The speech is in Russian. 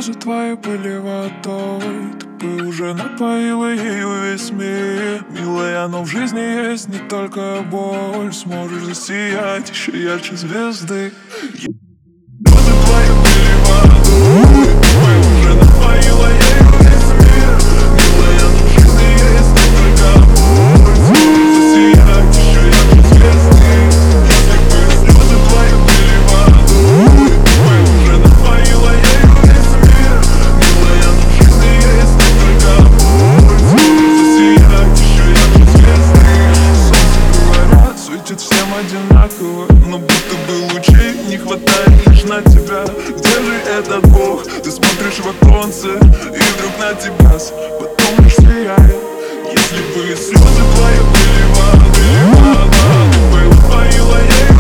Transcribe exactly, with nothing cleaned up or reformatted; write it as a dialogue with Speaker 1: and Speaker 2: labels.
Speaker 1: слезы твои были водой, ты бы уже напоила ею весь мир. Милая, но в жизни есть не только боль, сможешь засиять еще ярче звезды. Слезы твои были водой, ты бы уже напоила ею весь мир. Милая, но в жизни есть не только боль, сможешь засиять еще ярче звезды. Если бы слезы твои были водой, ты бы уже напоила ею весь мир. Милая, но в жизни есть не только боль, сможешь засиять еще ярче звезды. Солнце, говорят, светит всем одинаково, но будто бы лучей не хватает лишь на тебя. Где же этот Бог? Ты смотришь в оконце, и вдруг на тебя потом лишь сияет. Если бы слезы твои были вода, ты бы напоила ею